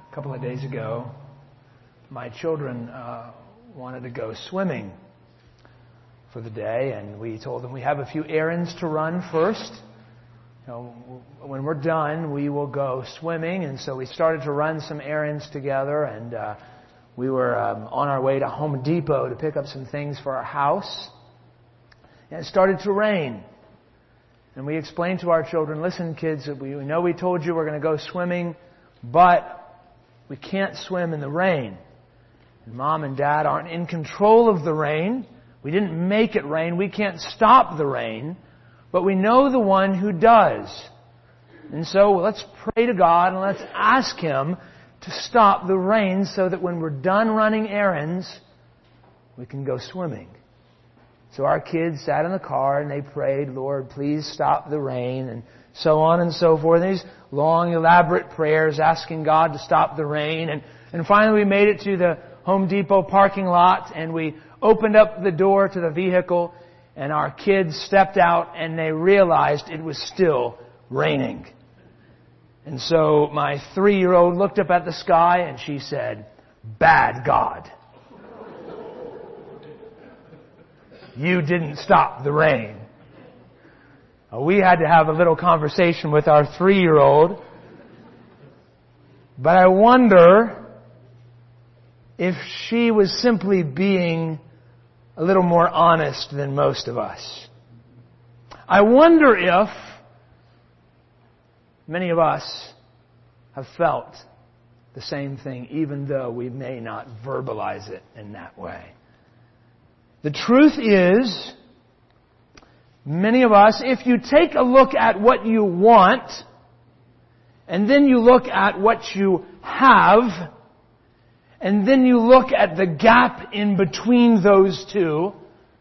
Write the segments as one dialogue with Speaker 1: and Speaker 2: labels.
Speaker 1: A couple of days ago, my children wanted to go swimming for the day, and we told them we have a few errands to run first. When we're done, we will go swimming, and so we started to run some errands together, and we were on our way to Home Depot to pick up some things for our house, and it started to rain. And we explained to our children, listen kids, we know we told you we're going to go swimming, but we can't swim in the rain. And Mom and Dad aren't in control of the rain. We didn't make it rain. We can't stop the rain. But we know the one who does. And so let's pray to God and let's ask Him to stop the rain so that when we're done running errands, we can go swimming. So our kids sat in the car and they prayed, Lord, please stop the rain, and so on and so forth. And these long, elaborate prayers asking God to stop the rain. And finally we made it to the Home Depot parking lot, and we opened up the door to the vehicle, and our kids stepped out and they realized it was still raining. And so my 3-year-old looked up at the sky and she said, "Bad God. You didn't stop the rain." We had to have a little conversation with our 3-year-old. But I wonder if she was simply being a little more honest than most of us. I wonder if many of us have felt the same thing, even though we may not verbalize it in that way. The truth is, many of us, if you take a look at what you want, and then you look at what you have, and then you look at the gap in between those two,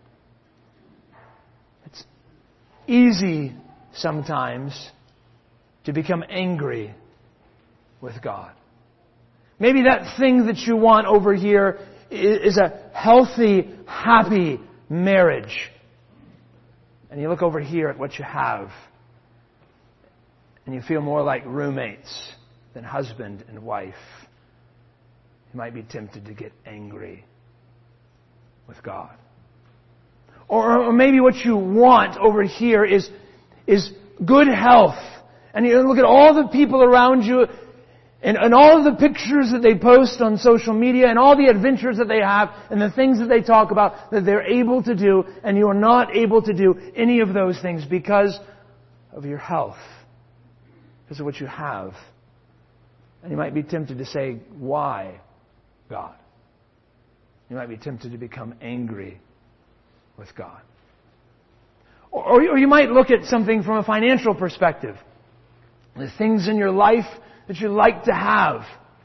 Speaker 1: it's easy sometimes to become angry with God. Maybe that thing that you want over here is a healthy, happy marriage. And you look over here at what you have, and you feel more like roommates than husband and wife. You might be tempted to get angry with God. Or maybe what you want over here is good health. And you look at all the people around you and all of the pictures that they post on social media and all the adventures that they have and the things that they talk about that they're able to do, and you are not able to do any of those things because of your health, because of what you have. And you might be tempted to say, why, God? You might be tempted to become angry with God. Or you might look at something from a financial perspective. The things in your life that you like to have.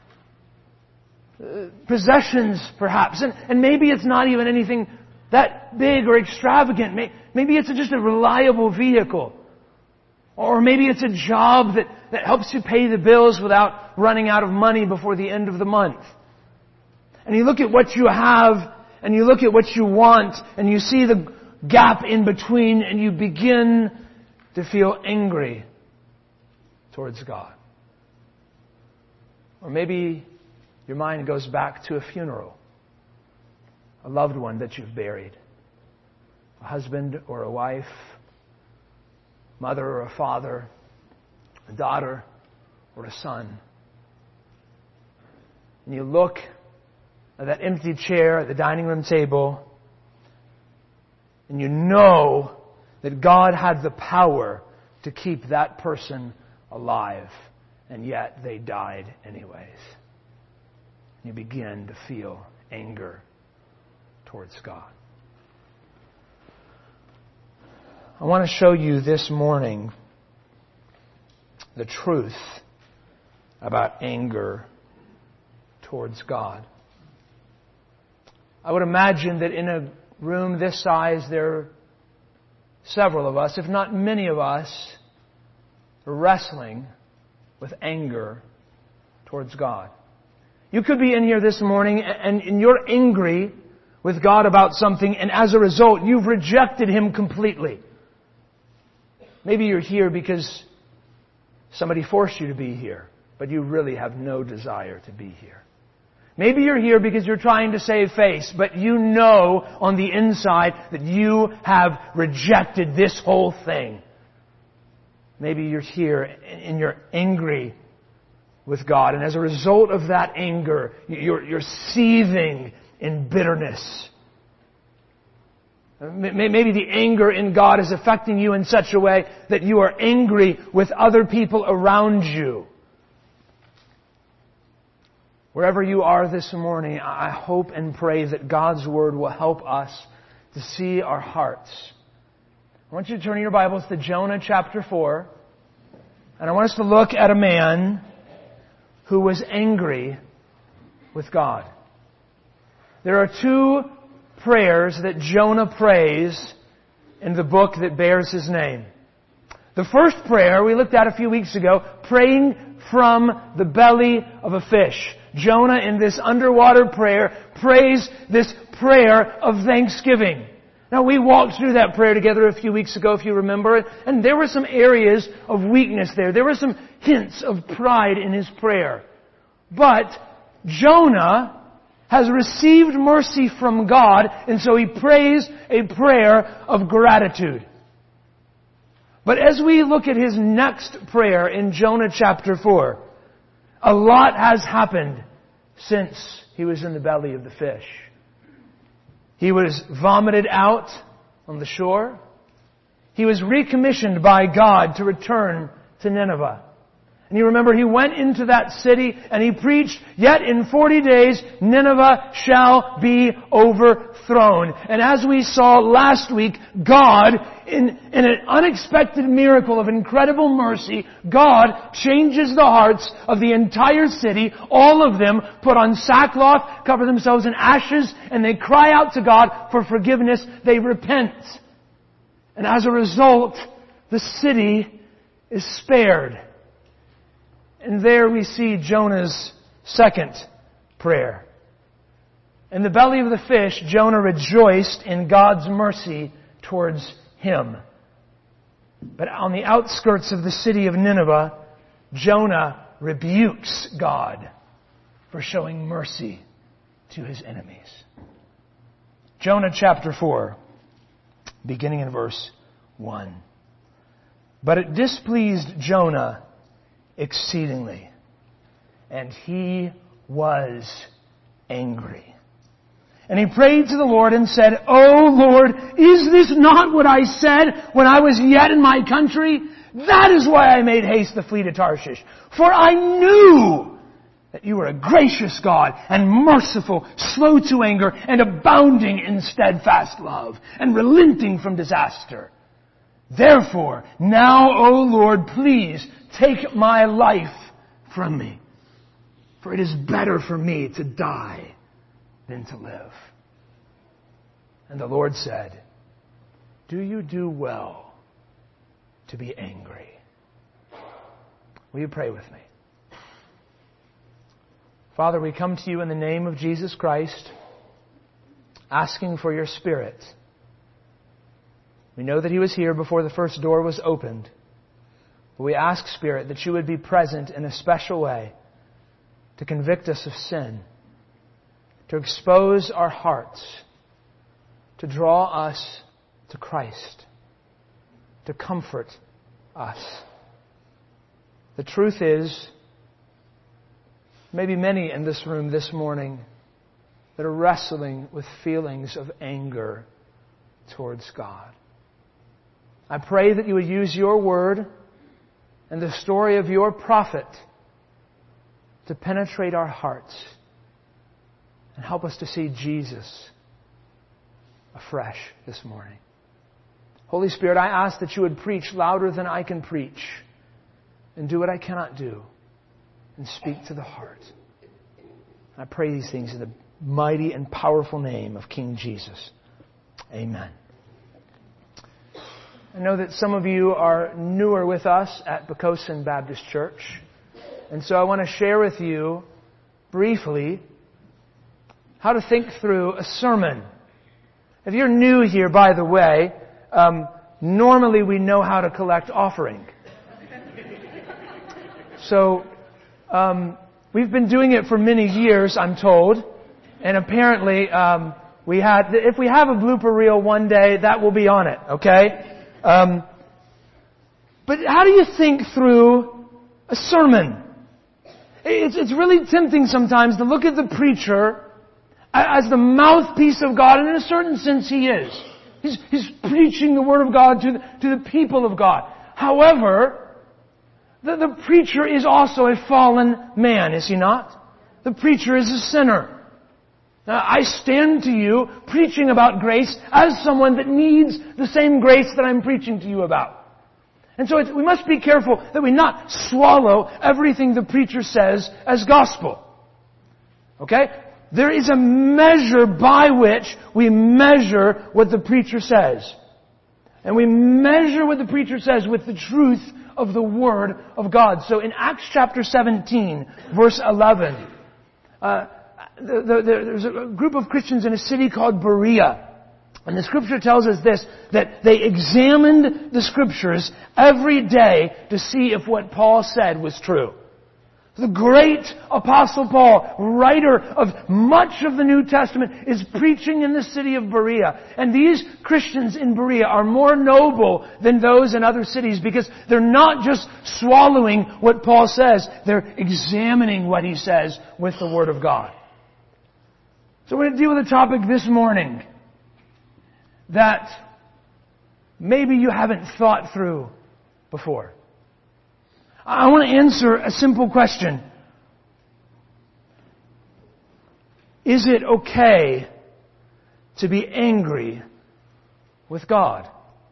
Speaker 1: Possessions, perhaps. And maybe it's not even anything that big or extravagant. Maybe it's just a reliable vehicle. Or maybe it's a job that helps you pay the bills without running out of money before the end of the month. And you look at what you have, and you look at what you want, and you see the gap in between, and you begin to feel angry towards God. Or maybe your mind goes back to a funeral, a loved one that you've buried, a husband or a wife, mother or a father, a daughter or a son. And you look at that empty chair at the dining room table, and you know that God had the power to keep that person alive, and yet they died anyways. You begin to feel anger towards God. I want to show you this morning the truth about anger towards God. I would imagine that in a room this size, there are several of us, if not many of us, wrestling with anger towards God. You could be in here this morning and you're angry with God about something, and as a result, you've rejected Him completely. Maybe you're here because somebody forced you to be here. but you really have no desire to be here. Maybe you're here because you're trying to save face, but you know on the inside that you have rejected this whole thing. Maybe you're here and you're angry with God, and as a result of that anger, you're seething in bitterness. Maybe the anger in God is affecting you in such a way that you are angry with other people around you. Wherever you are this morning, I hope and pray that God's Word will help us to see our hearts. I want you to turn your Bibles to Jonah chapter 4. And I want us to look at a man who was angry with God. There are two prayers that Jonah prays in the book that bears his name. The first prayer we looked at a few weeks ago, praying from the belly of a fish. Jonah, in this underwater prayer, prays this prayer of thanksgiving. Now, we walked through that prayer together a few weeks ago, if you remember it, and there were some areas of weakness there. There were some hints of pride in his prayer. But Jonah has received mercy from God, and so he prays a prayer of gratitude. But as we look at his next prayer in Jonah chapter 4, a lot has happened since he was in the belly of the fish. He was vomited out on the shore. He was recommissioned by God to return to Nineveh. And you remember, he went into that city and he preached, "Yet in 40 days Nineveh shall be overthrown." And as we saw last week, God, in an unexpected miracle of incredible mercy, God changes the hearts of the entire city. All of them put on sackcloth, cover themselves in ashes, and they cry out to God for forgiveness. They repent. And as a result, the city is spared. And there we see Jonah's second prayer. In the belly of the fish, Jonah rejoiced in God's mercy towards him. But on the outskirts of the city of Nineveh, Jonah rebukes God for showing mercy to his enemies. Jonah chapter 4, beginning in verse 1. But it displeased Jonah exceedingly, and he was angry. And he prayed to the Lord and said, "O Lord, is this not what I said when I was yet in my country? That is why I made haste to flee to Tarshish. For I knew that you were a gracious God and merciful, slow to anger, and abounding in steadfast love, and relenting from disaster. Therefore, now, O Lord, please take my life from me, for it is better for me to die than to live." And the Lord said, "Do you do well to be angry?" Will you pray with me? Father, we come to you in the name of Jesus Christ, asking for your Spirit. We know that He was here before the first door was opened. But we ask, Spirit, that you would be present in a special way to convict us of sin, to expose our hearts, to draw us to Christ, to comfort us. The truth is, maybe many in this room this morning that are wrestling with feelings of anger towards God. I pray that you would use your word and the story of your prophet to penetrate our hearts and help us to see Jesus afresh this morning. Holy Spirit, I ask that you would preach louder than I can preach and do what I cannot do and speak to the heart. I pray these things in the mighty and powerful name of King Jesus. Amen. I know that some of you are newer with us at Bocosin Baptist Church. And so I want to share with you briefly how to think through a sermon. If you're new here, by the way, normally we know how to collect offering. So We've been doing it for many years, I'm told. And apparently, if we have a blooper reel one day, that will be on it, okay? But how do you think through a sermon? It's really tempting sometimes to look at the preacher as the mouthpiece of God, and in a certain sense he is. He's preaching the Word of God to the people of God. However, the preacher is also a fallen man, is he not? The preacher is a sinner. Now, I stand to you preaching about grace as someone that needs the same grace that I'm preaching to you about. And so we must be careful that we not swallow everything the preacher says as gospel. Okay? There is a measure by which we measure what the preacher says. And we measure what the preacher says with the truth of the Word of God. So in Acts chapter 17, verse 11, there's a group of Christians in a city called Berea. And the Scripture tells us this, that they examined the Scriptures every day to see if what Paul said was true. The great Apostle Paul, writer of much of the New Testament, is preaching in the city of Berea. And these Christians in Berea are more noble than those in other cities because they're not just swallowing what Paul says, they're examining what he says with the Word of God. So we're going to deal with a topic this morning that maybe you haven't thought through before. I want to answer a simple question. Is it okay to be angry with God?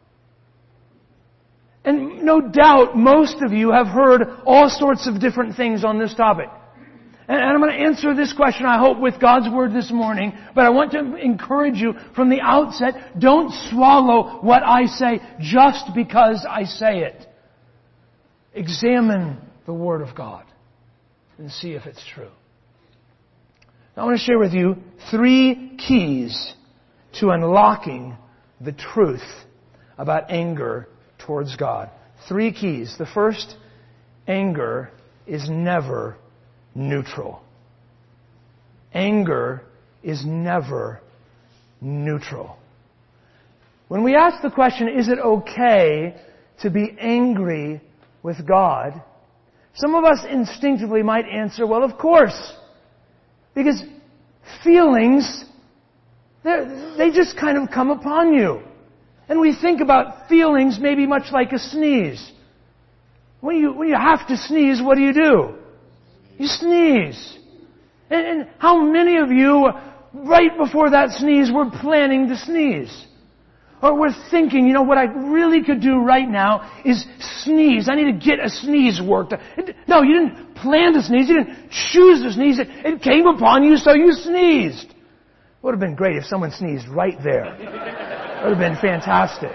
Speaker 1: And no doubt most of you have heard all sorts of different things on this topic. And I'm going to answer this question, I hope, with God's Word this morning. But I want to encourage you from the outset, don't swallow what I say just because I say it. Examine the Word of God and see if it's true. Now, I want to share with you 3 keys to unlocking the truth about anger towards God. 3 keys. The first, anger is never neutral. Anger is never neutral. When we ask the question, is it okay to be angry with God? Some of us instinctively might answer, well, of course. Because feelings, they just kind of come upon you. And we think about feelings maybe much like a sneeze. When you have to sneeze, what do? You sneeze. And how many of you, right before that sneeze, were planning to sneeze? Or we're thinking, what I really could do right now is sneeze. I need to get a sneeze worked. No, you didn't plan to sneeze. You didn't choose to sneeze. It came upon you, so you sneezed. It would have been great if someone sneezed right there. It would have been fantastic.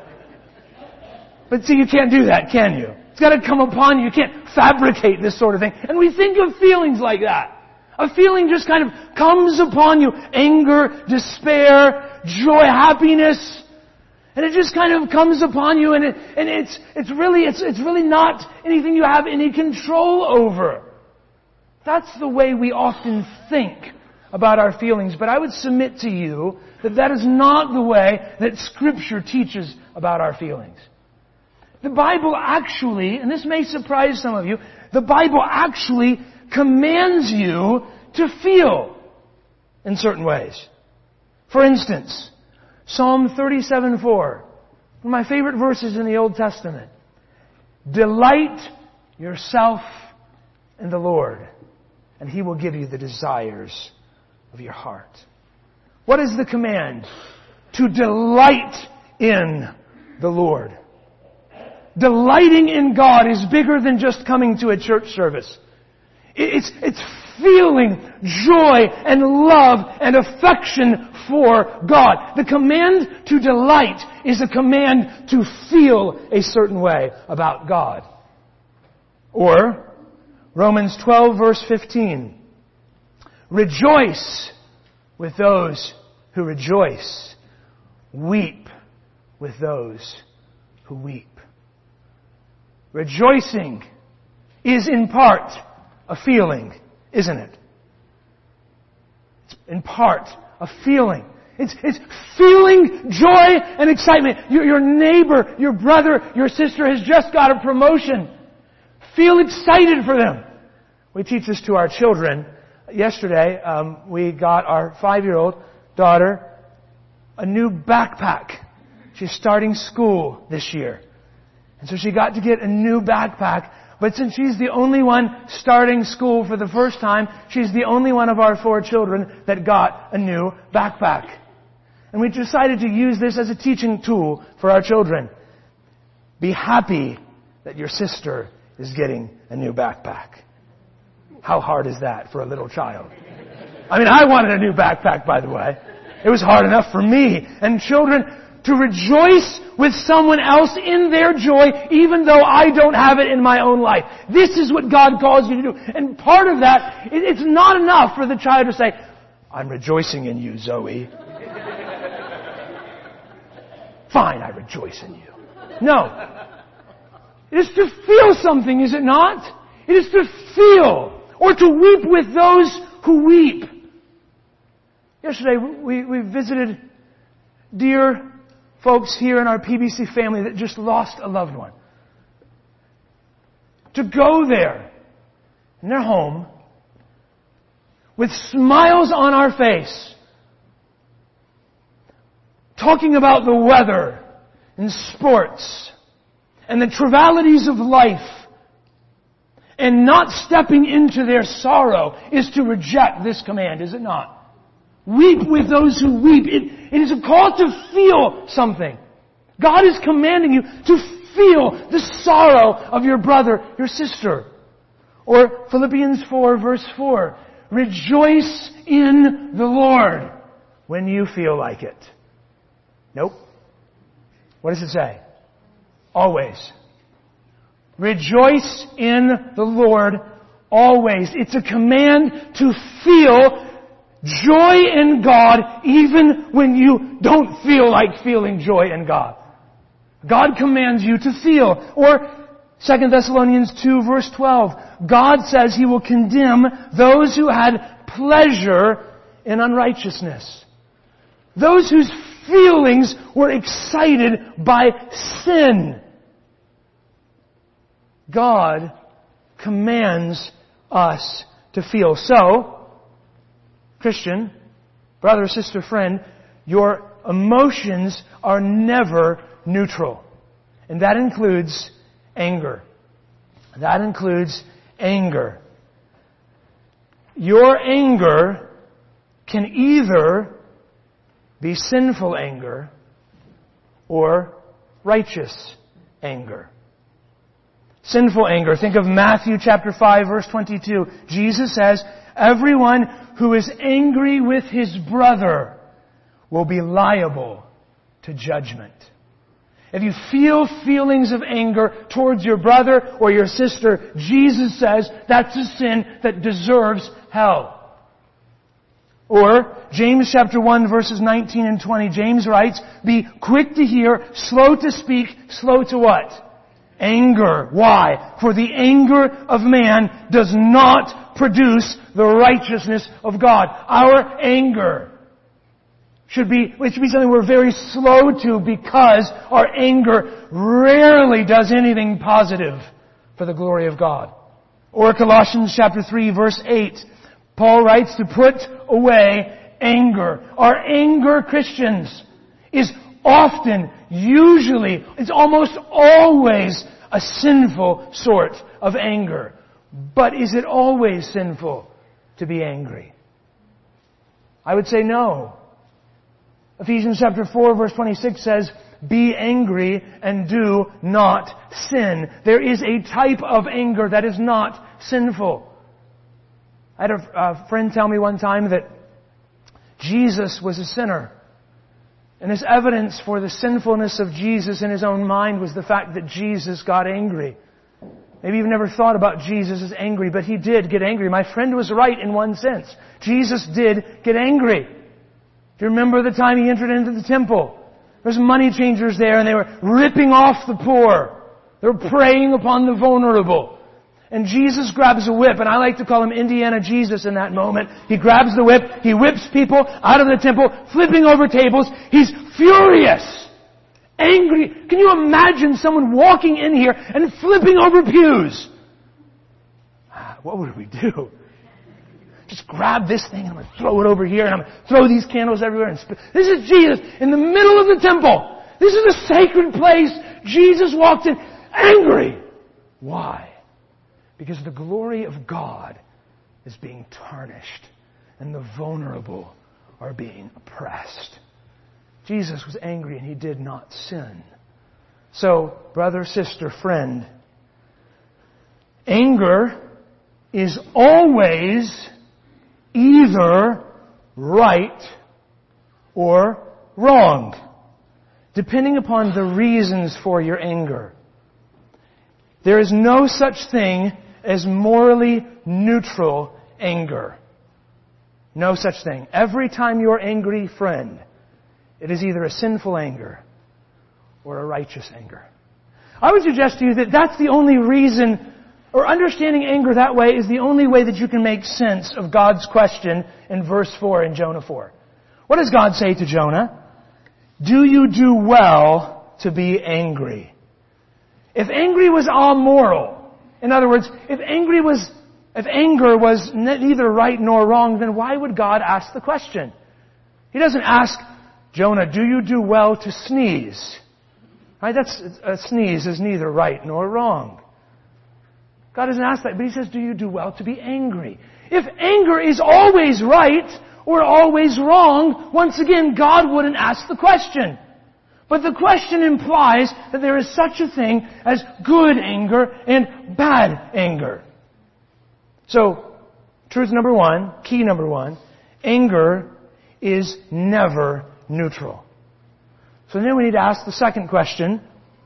Speaker 1: But see, you can't do that, can you? It's got to come upon you. You can't fabricate this sort of thing. And we think of feelings like that. A feeling just kind of comes upon you. Anger, despair, joy, happiness. And it just kind of comes upon you, and it's really not anything you have any control over. That's the way we often think about our feelings. But I would submit to you that is not the way that Scripture teaches about our feelings. The Bible actually, and this may surprise some of you, the Bible actually commands you to feel in certain ways. For instance, Psalm 37:4, one of my favorite verses in the Old Testament. Delight yourself in the Lord, and He will give you the desires of your heart. What is the command? To delight in the Lord. Delighting in God is bigger than just coming to a church service. It's feeling joy and love and affection for God. The command to delight is a command to feel a certain way about God. Or, Romans 12 verse 15. Rejoice with those who rejoice. Weep with those who weep. Rejoicing is in part a feeling, isn't it? It's in part a feeling. It's feeling joy and excitement. Your neighbor, your brother, your sister has just got a promotion. Feel excited for them. We teach this to our children. Yesterday, we got our 5-year-old daughter a new backpack. She's starting school this year. And so she got to get a new backpack. But since she's the only one starting school for the first time, she's the only one of our 4 children that got a new backpack. And we decided to use this as a teaching tool for our children. Be happy that your sister is getting a new backpack. How hard is that for a little child? I mean, I wanted a new backpack, by the way. It was hard enough for me. And children, to rejoice with someone else in their joy, even though I don't have it in my own life. This is what God calls you to do. And part of that, it's not enough for the child to say, I'm rejoicing in you, Zoe. Fine, I rejoice in you. No. It is to feel something, is it not? It is to feel, or to weep with those who weep. Yesterday, we visited dear folks here in our PBC family that just lost a loved one. To go there, in their home, with smiles on our face, talking about the weather and sports and the trivialities of life, and not stepping into their sorrow, is to reject this command, is it not? Weep with those who weep. It is a call to feel something. God is commanding you to feel the sorrow of your brother, your sister. Or Philippians 4 verse 4. Rejoice in the Lord when you feel like it. Nope. What does it say? Always. Rejoice in the Lord always. It's a command to feel joy in God even when you don't feel like feeling joy in God. God commands you to feel. Or 2 Thessalonians 2 verse 12. God says He will condemn those who had pleasure in unrighteousness. Those whose feelings were excited by sin. God commands us to feel. So, Christian, brother, sister, friend, your emotions are never neutral. And that includes anger. That includes anger. Your anger can either be sinful anger or righteous anger. Sinful anger. Think of Matthew chapter 5 verse 22. Jesus says, everyone who is angry with his brother will be liable to judgment. If you feel feelings of anger towards your brother or your sister, Jesus says that's a sin that deserves hell. Or, James chapter 1 verses 19 and 20, James writes, be quick to hear, slow to speak, slow to what? Anger. Why? For the anger of man does not produce the righteousness of God. Our anger should be something we're very slow to, because our anger rarely does anything positive for the glory of God. Or Colossians chapter 3 verse 8, Paul writes to put away anger. Our anger, Christians, is often, usually, it's almost always a sinful sort of anger. But is it always sinful to be angry? I would say no. Ephesians chapter 4 verse 26 says, be angry and do not sin. There is a type of anger that is not sinful. I had a friend tell me one time that Jesus was a sinner. And his evidence for the sinfulness of Jesus in his own mind was the fact that Jesus got angry. Maybe you've never thought about Jesus as angry, but He did get angry. My friend was right in one sense. Jesus did get angry. Do you remember the time He entered into the temple? There's money changers there, and they were ripping off the poor. They were preying upon the vulnerable. And Jesus grabs a whip, and I like to call him Indiana Jesus in that moment. He grabs the whip, he whips people out of the temple, flipping over tables. He's furious, angry. Can you imagine someone walking in here and flipping over pews? What would we do? Just grab this thing and I'm going to throw it over here and I'm going to throw these candles everywhere. This is Jesus in the middle of the temple. This is a sacred place. Jesus walked in angry. Why? Because the glory of God is being tarnished and the vulnerable are being oppressed. Jesus was angry and he did not sin. So, brother, sister, friend, anger is always either right or wrong, depending upon the reasons for your anger. There is no such thing as morally neutral anger. No such thing. Every time you're angry, friend, it is either a sinful anger or a righteous anger. I would suggest to you that that's the only reason, or understanding anger that way is the only way that you can make sense of God's question in verse 4 in Jonah 4. What does God say to Jonah? Do you do well to be angry? If angry was amoral, in other words, if anger was neither right nor wrong, then why would God ask the question? He doesn't ask, Jonah, do you do well to sneeze? Right? A sneeze is neither right nor wrong. God doesn't ask that, but He says, do you do well to be angry? If anger is always right or always wrong, once again, God wouldn't ask the question. But the question implies that there is such a thing as good anger and bad anger. So, truth number one, key number one, anger is never neutral. So then we need to ask the second question.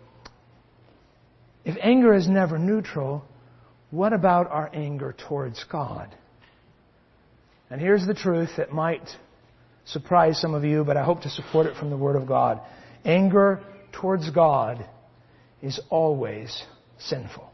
Speaker 1: If anger is never neutral, what about our anger towards God? And here's the truth that might surprise some of you, but I hope to support it from the Word of God. Anger towards God is always sinful.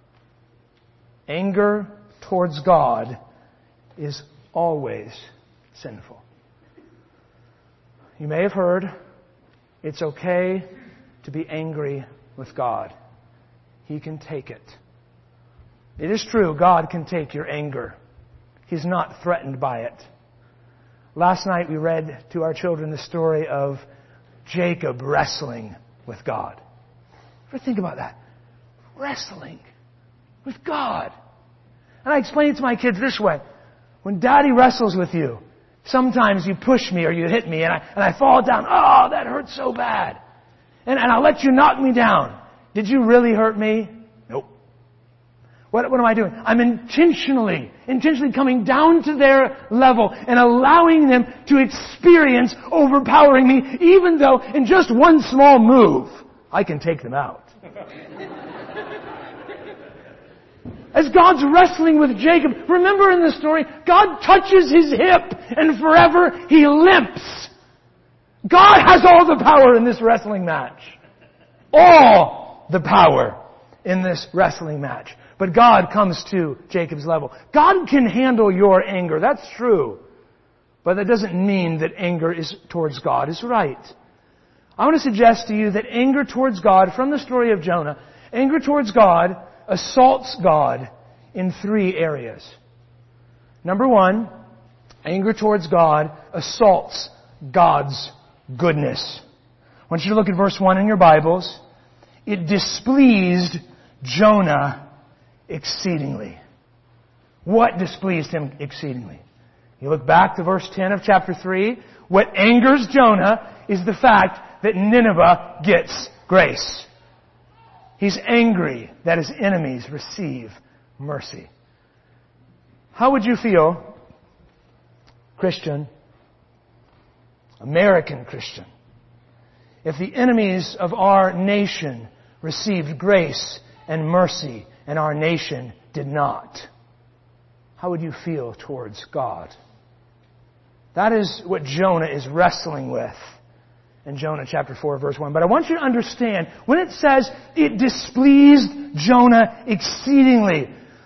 Speaker 1: Anger towards God is always sinful. You may have heard, it's okay to be angry with God. He can take it. It is true, God can take your anger. He's not threatened by it. Last night we read to our children the story of Jacob wrestling with God. Ever think about that? Wrestling with God. And I explain it to my kids this way. When Daddy wrestles with you, sometimes you push me or you hit me and I fall down. Oh, that hurts so bad. And I'll let you knock me down. Did you really hurt me? Nope. What am I doing? I'm intentionally coming down to their level and allowing them to experience overpowering me, even though in just one small move, I can take them out. As God's wrestling with Jacob, remember in the story, God touches his hip and forever he limps. God has all the power in this wrestling match. All the power in this wrestling match. But God comes to Jacob's level. God can handle your anger. That's true. But that doesn't mean that anger towards God is right. I want to suggest to you that anger towards God, from the story of Jonah, anger towards God assaults God in 3 areas. Number 1, anger towards God assaults God's goodness. I want you to look at verse 1 in your Bibles. It displeased Jonah exceedingly. What displeased him exceedingly? You look back to verse 10 of chapter 3. What angers Jonah is the fact that Nineveh gets grace. He's angry that his enemies receive mercy. How would you feel, Christian, American Christian, if the enemies of our nation received grace and mercy and our nation did not? How would you feel towards God? That is what Jonah is wrestling with in Jonah chapter 4, verse 1. But I want you to understand, when it says it displeased Jonah exceedingly,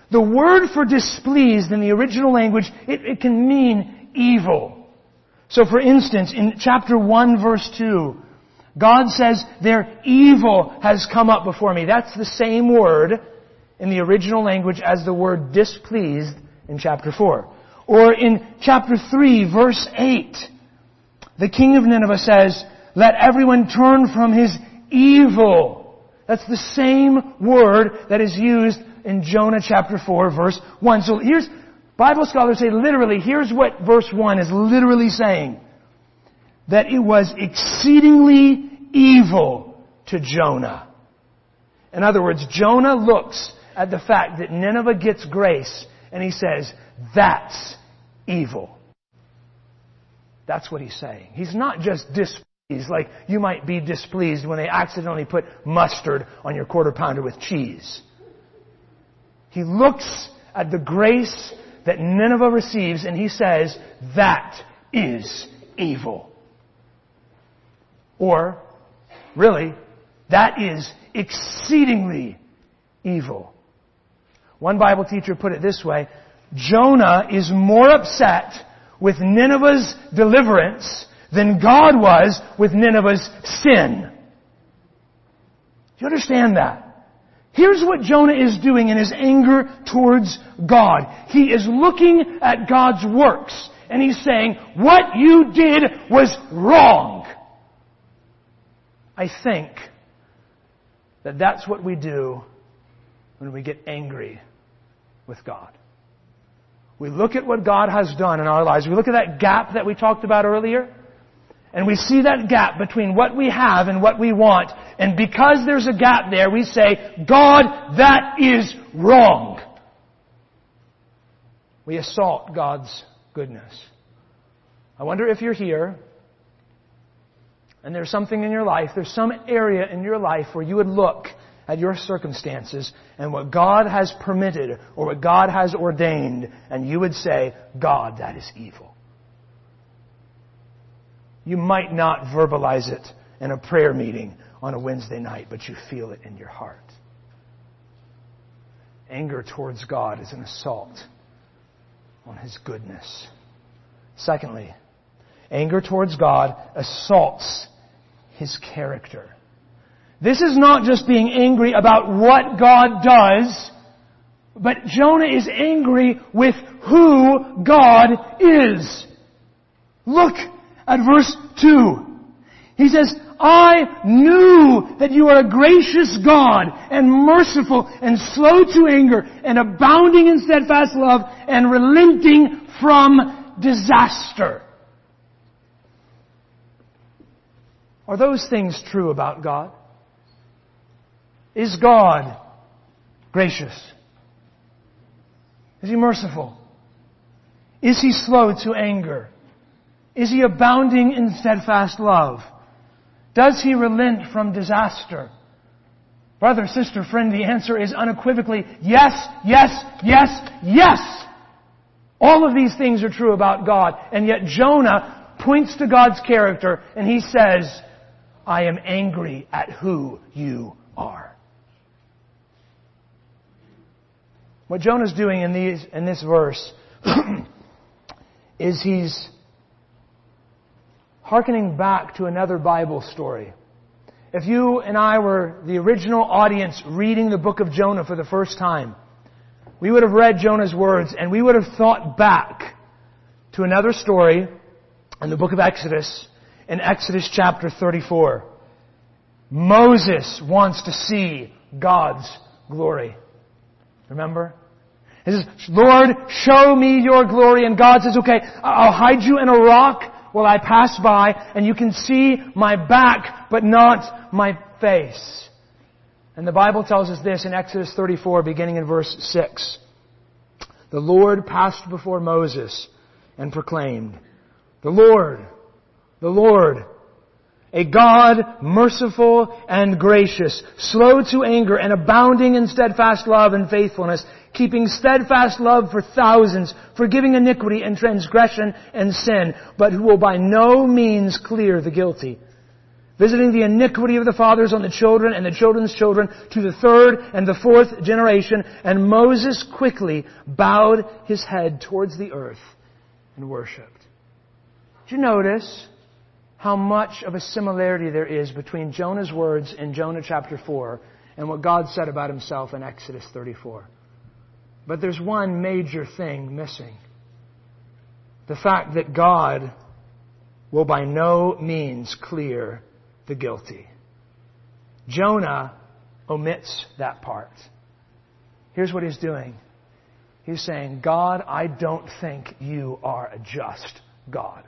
Speaker 1: The word for displeased in the original language, it can mean evil. So for instance, in chapter 1 verse 2, God says, their evil has come up before me. That's the same word in the original language as the word displeased in chapter 4. Or in chapter 3 verse 8, the king of Nineveh says, let everyone turn from his evil. That's the same word that is used in Jonah chapter 4 verse 1. So Bible scholars say literally, here's what verse 1 is literally saying. That it was exceedingly evil to Jonah. In other words, Jonah looks at the fact that Nineveh gets grace and he says, that's evil. That's what he's saying. He's not just displeased like you might be displeased when they accidentally put mustard on your quarter pounder with cheese. He looks at the grace that Nineveh receives and he says, that is evil. Or, really, that is exceedingly evil. One Bible teacher put it this way, Jonah is more upset with Nineveh's deliverance than God was with Nineveh's sin. Do you understand that? Here's what Jonah is doing in his anger towards God. He is looking at God's works and he's saying, what you did was wrong. I think that that's what we do when we get angry with God. We look at what God has done in our lives. We look at that gap that we talked about earlier. And we see that gap between what we have and what we want. And because there's a gap there, we say, God, that is wrong. We assault God's goodness. I wonder if you're here and there's something in your life, there's some area in your life where you would look at your circumstances and what God has permitted or what God has ordained, and you would say, God, that is evil. You might not verbalize it in a prayer meeting on a Wednesday night, but you feel it in your heart. Anger towards God is an assault on His goodness. Secondly, anger towards God assaults His character. This is not just being angry about what God does, but Jonah is angry with who God is. Look at verse 2. He says, I knew that you are a gracious God and merciful and slow to anger and abounding in steadfast love and relenting from disaster. Are those things true about God? Is God gracious? Is He merciful? Is He slow to anger? Is He abounding in steadfast love? Does He relent from disaster? Brother, sister, friend, the answer is unequivocally yes, yes, yes, yes. All of these things are true about God. And yet Jonah points to God's character and he says, I am angry at who you are. What Jonah's doing in this verse is he's hearkening back to another Bible story. If you and I were the original audience reading the book of Jonah for the first time, we would have read Jonah's words and we would have thought back to another story in the book of Exodus, in Exodus chapter 34. Moses wants to see God's glory. Remember? He says, Lord, show me your glory. And God says, okay, I'll hide you in a rock while I pass by, and you can see my back, but not my face. And the Bible tells us this in Exodus 34, beginning in verse 6. The Lord passed before Moses and proclaimed, the Lord, a God merciful and gracious, slow to anger and abounding in steadfast love and faithfulness, keeping steadfast love for thousands, forgiving iniquity and transgression and sin, but who will by no means clear the guilty, visiting the iniquity of the fathers on the children and the children's children to the third and the fourth generation. And Moses quickly bowed his head towards the earth and worshipped. Did you notice how much of a similarity there is between Jonah's words in Jonah chapter 4 and what God said about Himself in Exodus 34? But there's one major thing missing. The fact that God will by no means clear the guilty. Jonah omits that part. Here's what he's doing. He's saying, God, I don't think you are a just God.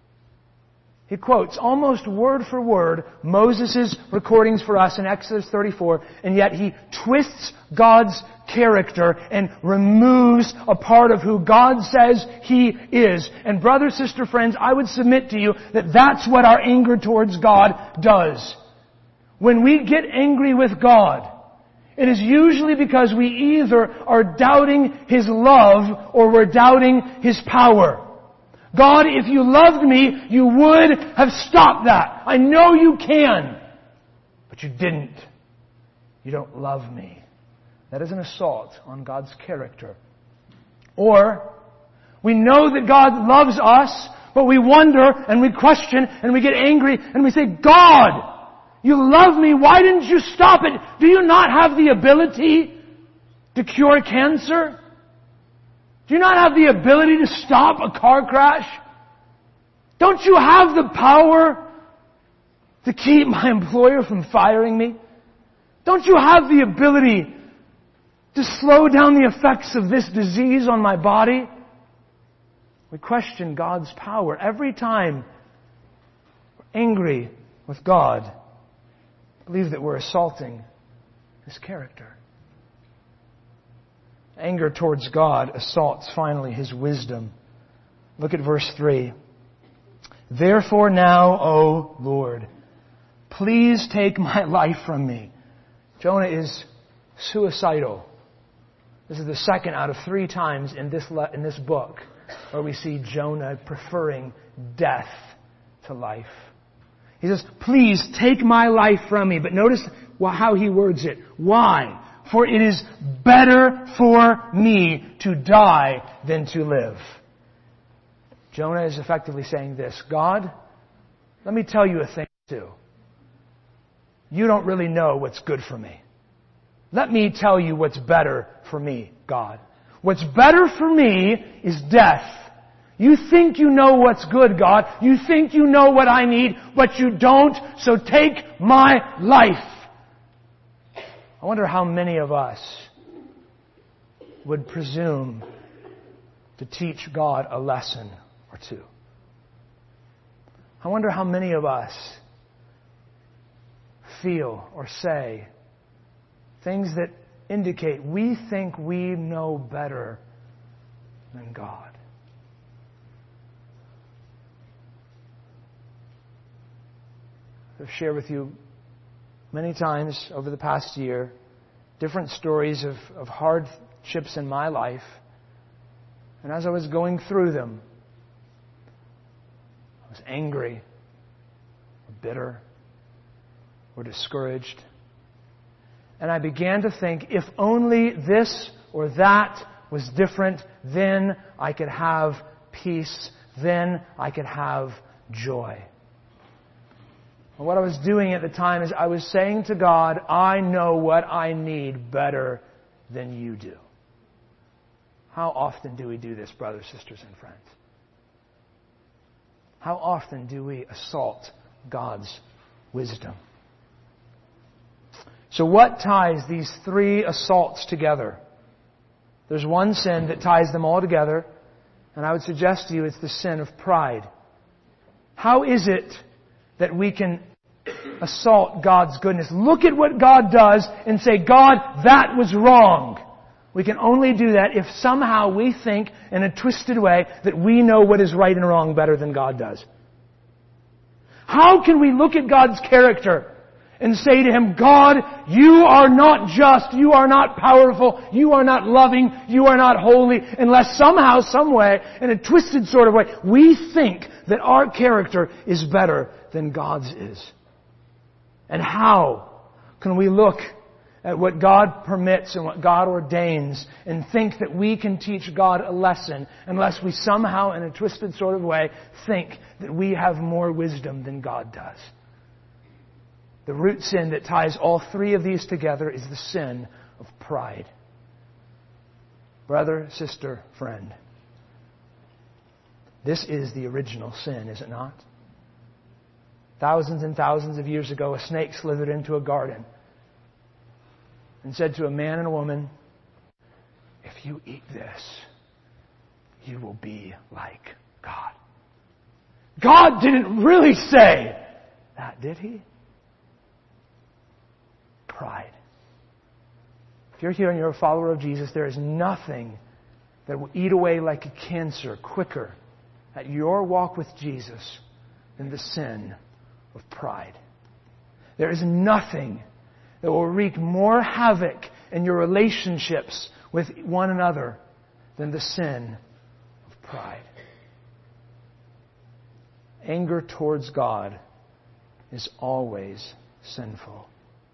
Speaker 1: He quotes almost word for word Moses' recordings for us in Exodus 34, and yet he twists God's character and removes a part of who God says He is. And brother, sister, friends, I would submit to you that that's what our anger towards God does. When we get angry with God, it is usually because we either are doubting His love or we're doubting His power. God, if you loved me, you would have stopped that. I know you can. But you didn't. You don't love me. That is an assault on God's character. Or, we know that God loves us, but we wonder and we question and we get angry and we say, God, you love me. Why didn't you stop it? Do you not have the ability to cure cancer? Do you not have the ability to stop a car crash? Don't you have the power to keep my employer from firing me? Don't you have the ability to slow down the effects of this disease on my body? We question God's power. Every time we're angry with God, I believe that we're assaulting His character. Anger towards God assaults finally His wisdom. Look at verse 3. Therefore now, O Lord, please take my life from me. Jonah is suicidal. This is the second out of 3 times in this book where we see Jonah preferring death to life. He says, please take my life from me. But notice how he words it. Why? For it is better for me to die than to live. Jonah is effectively saying this. God, let me tell you a thing too. You don't really know what's good for me. Let me tell you what's better for me, God. What's better for me is death. You think you know what's good, God. You think you know what I need, but you don't, so take my life. I wonder how many of us would presume to teach God a lesson or two. I wonder how many of us feel or say things that indicate we think we know better than God. I've shared with you many times over the past year different stories of hardships in my life. And as I was going through them, I was angry or bitter or discouraged. And I began to think, if only this or that was different, then I could have peace, then I could have joy. And what I was doing at the time is I was saying to God, I know what I need better than you do. How often do we do this, brothers, sisters, and friends? How often do we assault God's wisdom? So what ties these 3 assaults together? There's one sin that ties them all together, and I would suggest to you it's the sin of pride. How is it that we can assault God's goodness? Look at what God does and say, God, that was wrong. We can only do that if somehow we think in a twisted way that we know what is right and wrong better than God does. How can we look at God's character and say to Him, God, you are not just, you are not powerful, you are not loving, you are not holy, unless somehow, some way, in a twisted sort of way, we think that our character is better than God's is. And how can we look at what God permits and what God ordains and think that we can teach God a lesson unless we somehow, in a twisted sort of way, think that we have more wisdom than God does? The root sin that ties all three of these together is the sin of pride. Brother, sister, friend, this is the original sin, is it not? Thousands and thousands of years ago, a snake slithered into a garden and said to a man and a woman, if you eat this, you will be like God. God didn't really say that, did He? Pride. If you're here and you're a follower of Jesus, there is nothing that will eat away like a cancer quicker at your walk with Jesus than the sin of pride. There is nothing that will wreak more havoc in your relationships with one another than the sin of pride. Anger towards God is always sinful.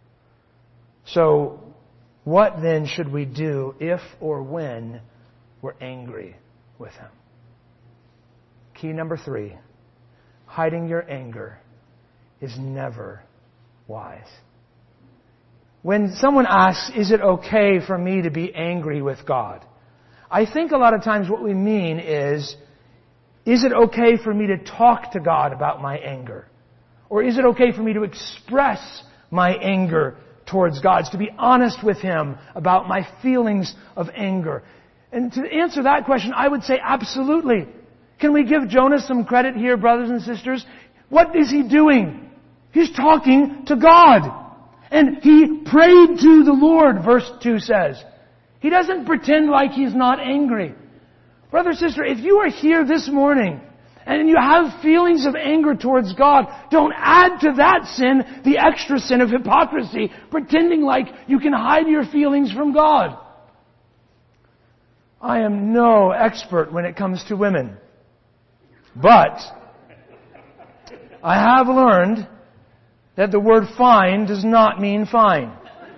Speaker 1: So, what then should we do if or when we're angry with Him? Key number 3, hiding your anger is never wise. When someone asks, is it okay for me to be angry with God? I think a lot of times what we mean is it okay for me to talk to God about my anger? Or is it okay for me to express my anger towards God, to be honest with Him about my feelings of anger? And to answer that question, I would say absolutely. Can we give Jonah some credit here, brothers and sisters? What is he doing? He's talking to God. And he prayed to the Lord, verse 2 says. He doesn't pretend like he's not angry. Brother, sister, if you are here this morning and you have feelings of anger towards God, don't add to that sin the extra sin of hypocrisy, pretending like you can hide your feelings from God. I am no expert when it comes to women. But I have learned that the word fine does not mean fine.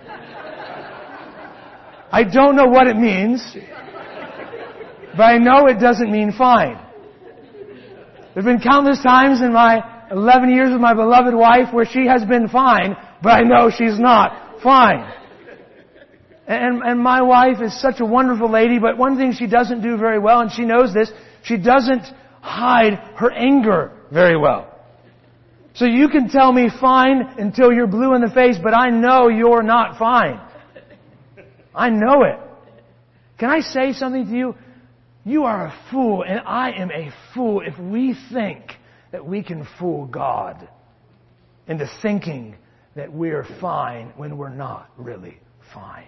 Speaker 1: I don't know what it means, but I know it doesn't mean fine. There have been countless times in my 11 years with my beloved wife where she has been fine, but I know she's not fine. And my wife is such a wonderful lady, but one thing she doesn't do very well, and she knows this, she doesn't hide her anger very well. So you can tell me fine until you're blue in the face, but I know you're not fine. I know it. Can I say something to you? You are a fool, and I am a fool if we think that we can fool God into thinking that we're fine when we're not really fine.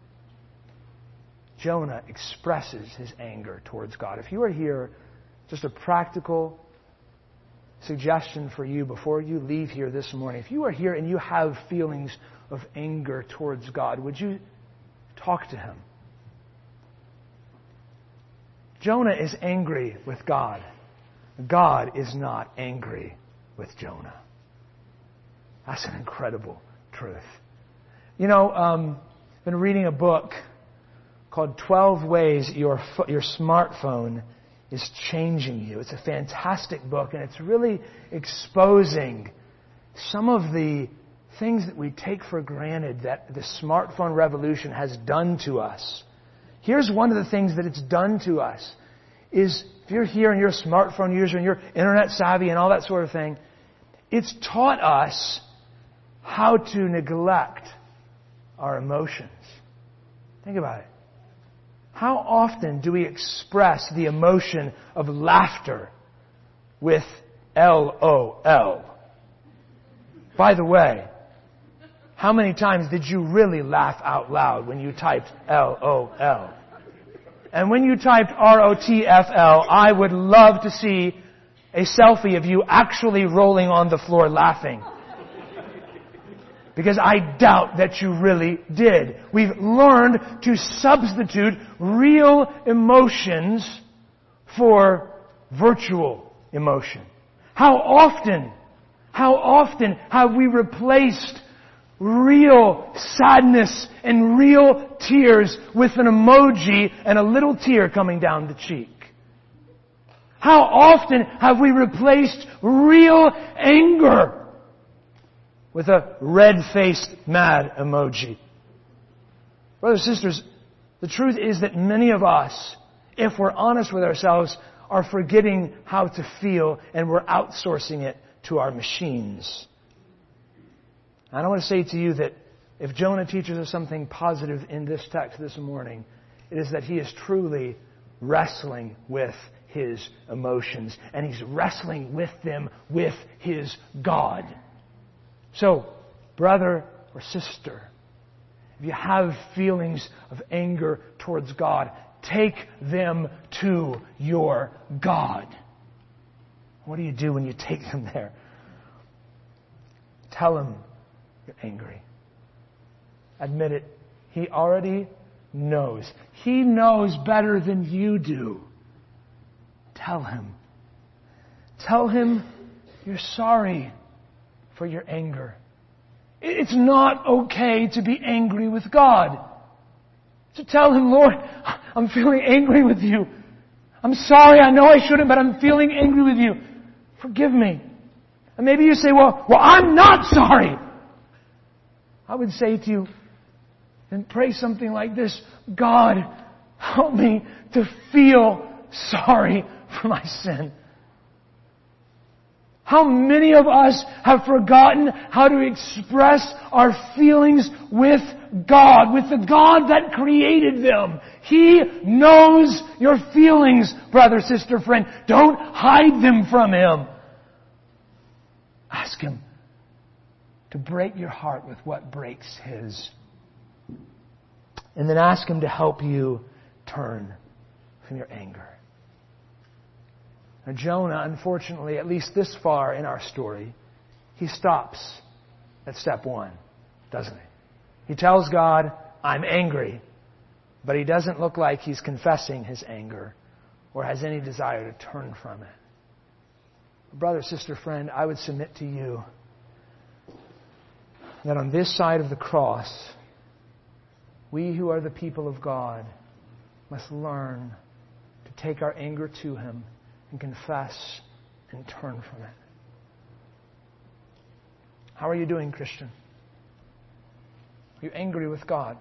Speaker 1: Jonah expresses his anger towards God. If you are here, just a practical suggestion for you before you leave here this morning. If you are here and you have feelings of anger towards God, would you talk to Him? Jonah is angry with God. God is not angry with Jonah. That's an incredible truth. You know, I've been reading a book called 12 Ways Your Smartphone is Changing You. It's a fantastic book, and it's really exposing some of the things that we take for granted that the smartphone revolution has done to us. Here's one of the things that it's done to us is, if you're here and you're a smartphone user and you're internet savvy and all that sort of thing, it's taught us how to neglect our emotions. Think about it. How often do we express the emotion of laughter with LOL? By the way, how many times did you really laugh out loud when you typed LOL? And when you typed ROTFL, I would love to see a selfie of you actually rolling on the floor laughing. Because I doubt that you really did. We've learned to substitute real emotions for virtual emotion. How How often have we replaced real sadness and real tears with an emoji and a little tear coming down the cheek? How often have we replaced real anger with a red-faced mad emoji? Brothers and sisters, the truth is that many of us, if we're honest with ourselves, are forgetting how to feel, and we're outsourcing it to our machines. And I want to say to you that if Jonah teaches us something positive in this text this morning, it is that he is truly wrestling with his emotions, and he's wrestling with them with his God. So, brother or sister, if you have feelings of anger towards God, take them to your God. What do you do when you take them there? Tell him you're angry. Admit it. He already knows. He knows better than you do. Tell him. Tell him you're sorry for your anger. It's not okay to be angry with God. So tell him, Lord, I'm feeling angry with you. I'm sorry, I know I shouldn't, but I'm feeling angry with you. Forgive me. And maybe you say, well, I'm not sorry. I would say to you, then pray something like this: God, help me to feel sorry for my sin. How many of us have forgotten how to express our feelings with God, with the God that created them? He knows your feelings, brother, sister, friend. Don't hide them from Him. Ask Him to break your heart with what breaks His. And then ask Him to help you turn from your anger. Now, Jonah, unfortunately, at least this far in our story, he stops at step one, doesn't he? He tells God, I'm angry, but he doesn't look like he's confessing his anger or has any desire to turn from it. Brother, sister, friend, I would submit to you that on this side of the cross, we who are the people of God must learn to take our anger to Him and confess and turn from it. How are you doing, Christian? Are you angry with God?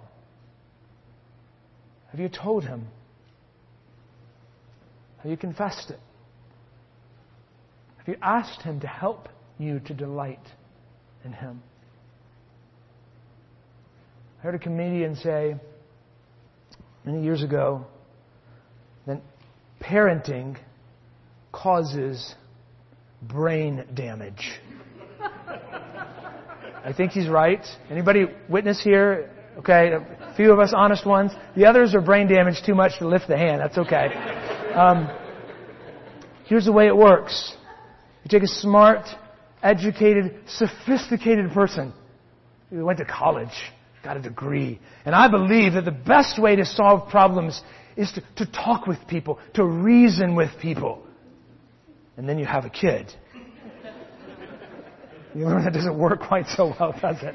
Speaker 1: Have you told Him? Have you confessed it? Have you asked Him to help you to delight in Him? I heard a comedian say many years ago that parenting causes brain damage. I think he's right. Anybody witness here? Okay, a few of us honest ones. The others are brain damaged too much to lift the hand. That's okay. Here's the way it works. You take a smart, educated, sophisticated person who went to college, got a degree. And I believe that the best way to solve problems is to talk with people, to reason with people. And then you have a kid. You learn that doesn't work quite so well, does it?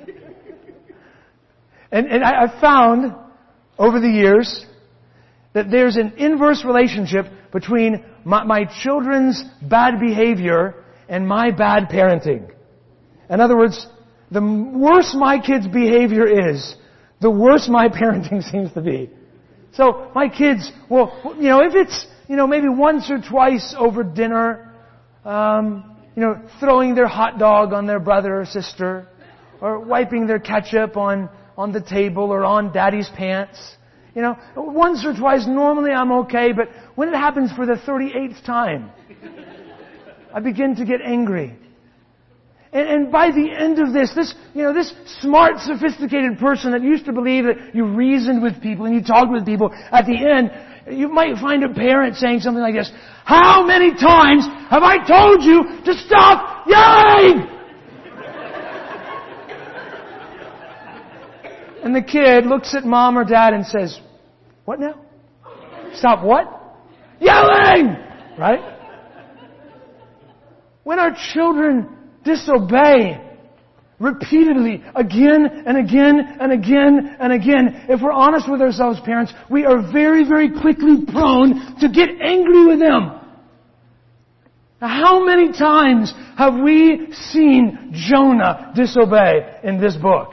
Speaker 1: And I've found over the years that there's an inverse relationship between my children's bad behavior and my bad parenting. In other words, the worse my kid's behavior is, the worse my parenting seems to be. So my kids, if it's, maybe once or twice over dinner, throwing their hot dog on their brother or sister, or wiping their ketchup on the table or on daddy's pants. Once or twice, normally I'm okay, but when it happens for the 38th time, I begin to get angry. And by the end of this smart, sophisticated person that used to believe that you reasoned with people and you talked with people, at the end, you might find a parent saying something like this: how many times have I told you to stop yelling? And the kid looks at mom or dad and says, what now? Stop what? Yelling! Right? When our children disobey repeatedly, again and again and again and again. If we're honest with ourselves, parents, we are very, very quickly prone to get angry with them. Now, how many times have we seen Jonah disobey in this book?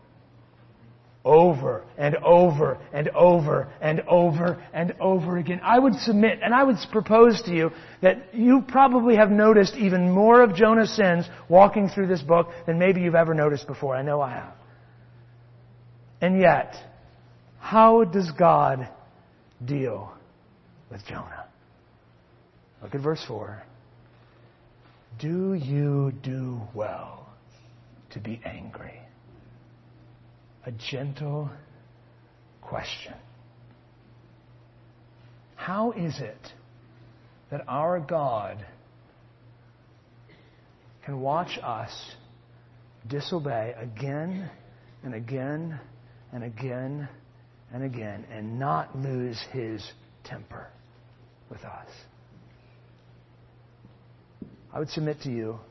Speaker 1: Over and over and over and over and over again. I would submit and I would propose to you that you probably have noticed even more of Jonah's sins walking through this book than maybe you've ever noticed before. I know I have. And yet, how does God deal with Jonah? Look at verse 4. Do you do well to be angry? A gentle question. How is it that our God can watch us disobey again and again and again and again and not lose His temper with us? I would submit to you,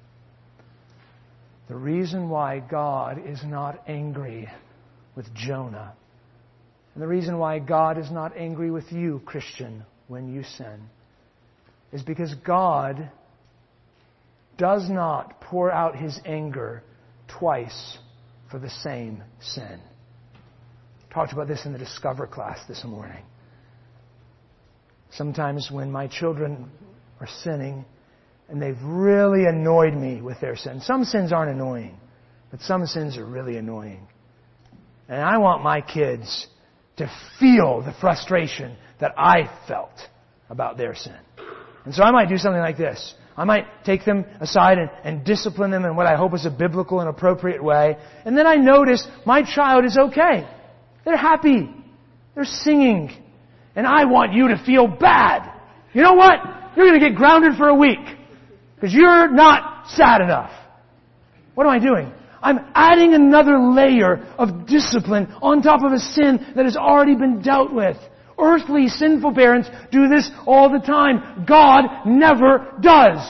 Speaker 1: the reason why God is not angry with Jonah, and the reason why God is not angry with you, Christian, when you sin, is because God does not pour out His anger twice for the same sin. Talked about this in the Discover class this morning. Sometimes when my children are sinning, and they've really annoyed me with their sin. Some sins aren't annoying, but some sins are really annoying. And I want my kids to feel the frustration that I felt about their sin. And so I might do something like this. I might take them aside and discipline them in what I hope is a biblical and appropriate way. And then I notice my child is okay. They're happy. They're singing. And I want you to feel bad. You know what? You're going to get grounded for a week. Because you're not sad enough. What am I doing? I'm adding another layer of discipline on top of a sin that has already been dealt with. Earthly, sinful parents do this all the time. God never does.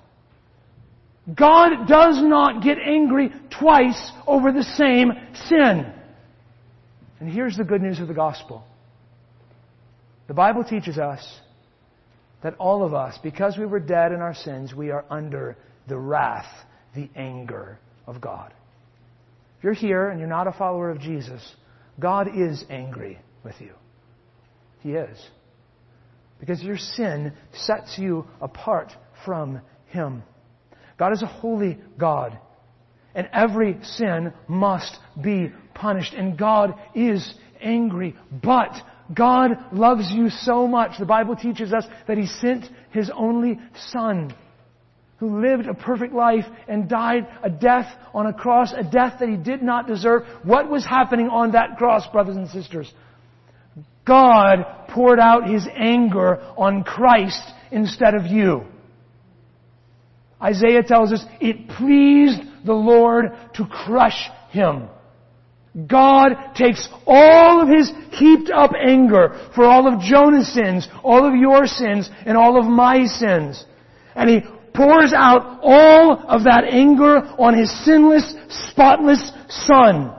Speaker 1: God does not get angry twice over the same sin. And here's the good news of the gospel. The Bible teaches us that all of us, because we were dead in our sins, we are under the wrath, the anger of God. If you're here and you're not a follower of Jesus, God is angry with you. He is. Because your sin sets you apart from Him. God is a holy God. And every sin must be punished. And God is angry. But God loves you so much. The Bible teaches us that He sent His only Son, who lived a perfect life and died a death on a cross, a death that He did not deserve. What was happening on that cross, brothers and sisters? God poured out His anger on Christ instead of you. Isaiah tells us it pleased the Lord to crush Him. God takes all of His heaped up anger for all of Jonah's sins, all of your sins, and all of my sins. And He pours out all of that anger on His sinless, spotless Son.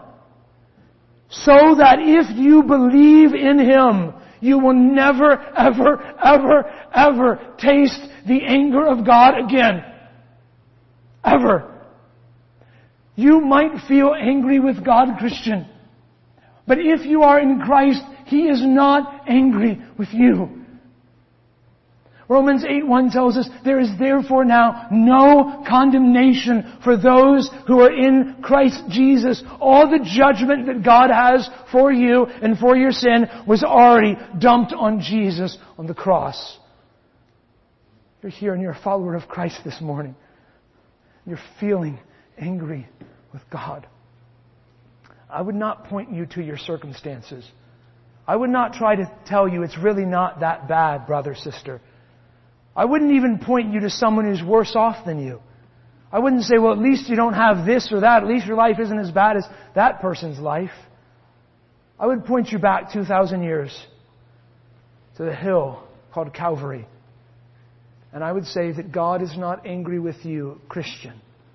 Speaker 1: So that if you believe in Him, you will never, ever, ever, ever taste the anger of God again. Ever. You might feel angry with God, Christian. But if you are in Christ, He is not angry with you. Romans 8:1 tells us, there is therefore now no condemnation for those who are in Christ Jesus. All the judgment that God has for you and for your sin was already dumped on Jesus on the cross. You're here and you're a follower of Christ this morning. You're feeling angry with God. I would not point you to your circumstances. I would not try to tell you it's really not that bad, brother, sister. I wouldn't even point you to someone who's worse off than you. I wouldn't say, well, at least you don't have this or that. At least your life isn't as bad as that person's life. I would point you back 2,000 years to the hill called Calvary. And I would say that God is not angry with you, Christian,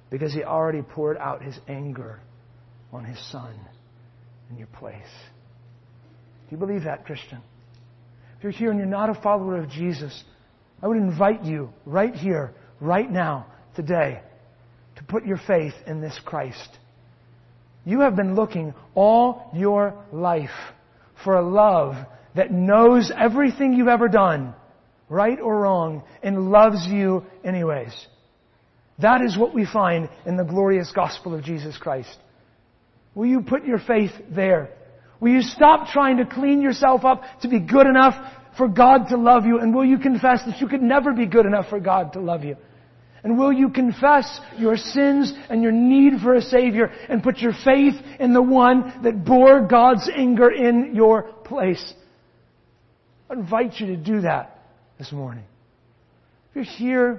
Speaker 1: because He already poured out His anger on His Son in your place. Do you believe that, Christian? If you're here and you're not a follower of Jesus, I would invite you right here, right now, today, to put your faith in this Christ. You have been looking all your life for a love that knows everything you've ever done, right or wrong, and loves you anyways. That is what we find in the glorious gospel of Jesus Christ. Will you put your faith there? Will you stop trying to clean yourself up to be good enough for God to love you? And will you confess that you could never be good enough for God to love you? And will you confess your sins and your need for a Savior and put your faith in the one that bore God's anger in your place? I invite you to do that this morning. If you're here,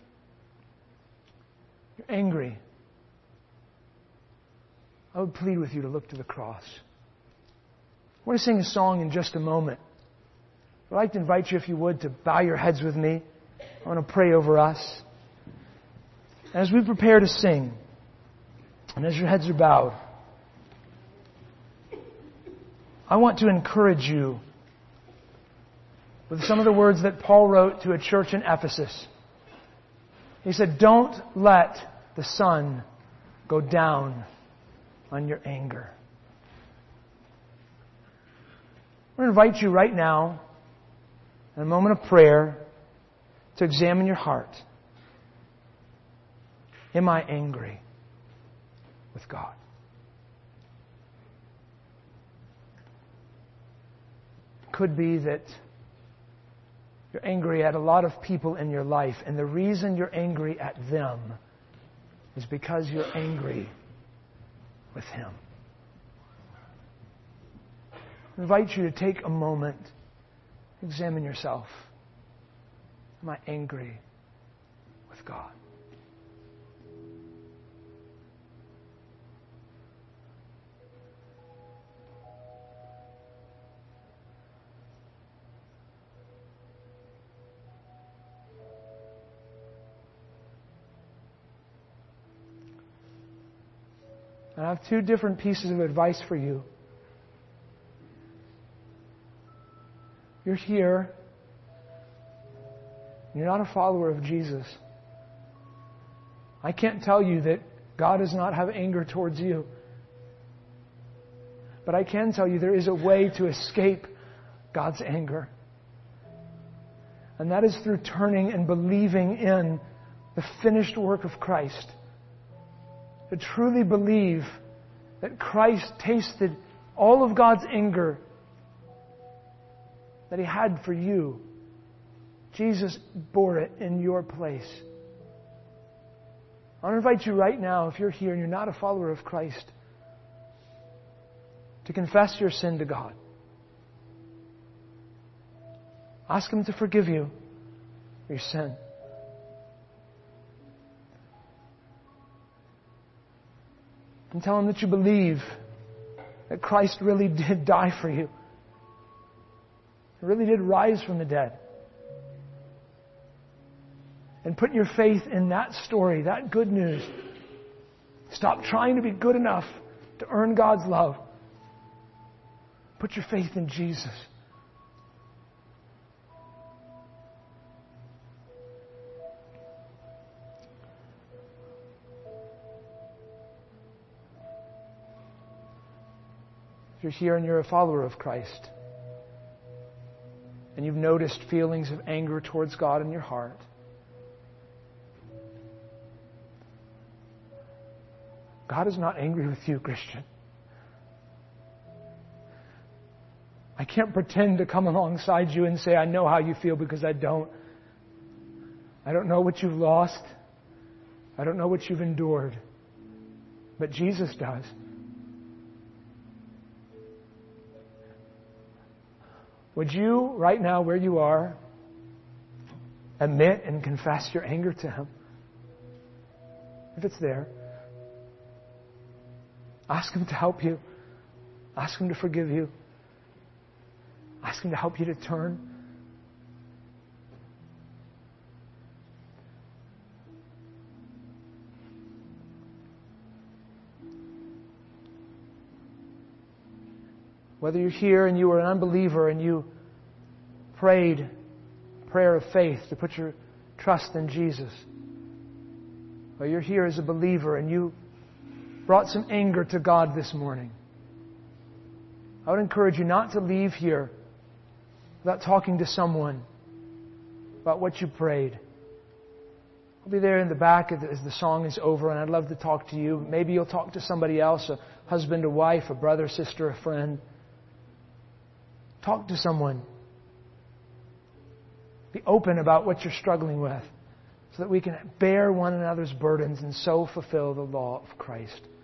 Speaker 1: you're angry, I would plead with you to look to the cross. I want to sing a song in just a moment. I'd like to invite you, if you would, to bow your heads with me. I want to pray over us. As we prepare to sing, and as your heads are bowed, I want to encourage you with some of the words that Paul wrote to a church in Ephesus. He said, "Don't let the sun go down on your anger." I'm going to invite you right now, in a moment of prayer, to examine your heart. Am I angry with God? It could be that you're angry at a lot of people in your life, and the reason you're angry at them is because you're angry with Him. I invite you to take a moment, examine yourself. Am I angry with God? And I have two different pieces of advice for you. You're here. You're not a follower of Jesus. I can't tell you that God does not have anger towards you. But I can tell you there is a way to escape God's anger. And that is through turning and believing in the finished work of Christ. To truly believe that Christ tasted all of God's anger that He had for you. Jesus bore it in your place. I want to invite you right now, if you're here and you're not a follower of Christ, to confess your sin to God. Ask Him to forgive you your sin. And tell Him that you believe that Christ really did die for you. He really did rise from the dead. And put your faith in that story, that good news. Stop trying to be good enough to earn God's love. Put your faith in Jesus. If you're here and you're a follower of Christ, and you've noticed feelings of anger towards God in your heart, God is not angry with you, Christian. I can't pretend to come alongside you and say, I know how you feel, because I don't. I don't know what you've lost. I don't know what you've endured. But Jesus does. Would you, right now where you are, admit and confess your anger to Him? If it's there, ask Him to help you. Ask Him to forgive you. Ask Him to help you to turn. Whether you're here and you were an unbeliever and you prayed a prayer of faith to put your trust in Jesus, or you're here as a believer and you brought some anger to God this morning, I would encourage you not to leave here without talking to someone about what you prayed. I'll be there in the back as the song is over, and I'd love to talk to you. Maybe you'll talk to somebody else, a husband, a wife, a brother, sister, a friend. Talk to someone. Be open about what you're struggling with so that we can bear one another's burdens and so fulfill the law of Christ.